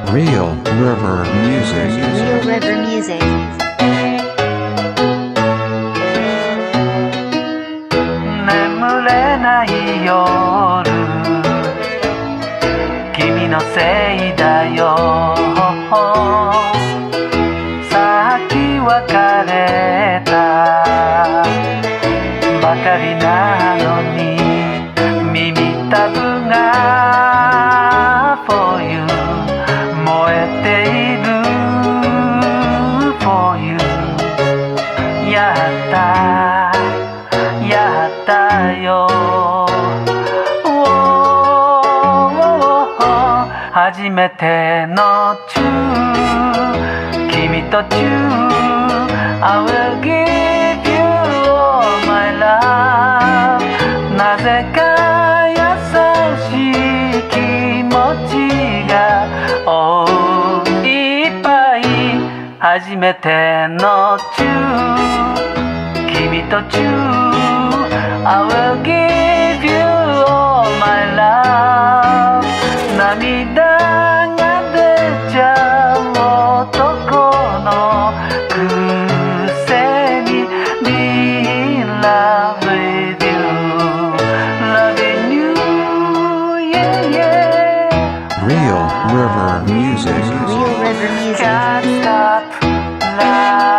Real River Music. Real River Music. 眠れない夜、君のせいだよ。さっき別れたばかりなのに、耳たぶが For you 燃えている For you やったよ。初めてのチュー、君とチュー I will give you all my love。 なぜか優しい気持ちがいっぱい。初めてのチュー、君とチュー I will give you all my love。 涙が出ちゃう男のくせに Be in love with you Loving you yeah yeah Real River Music. Real River Music. Can't stop love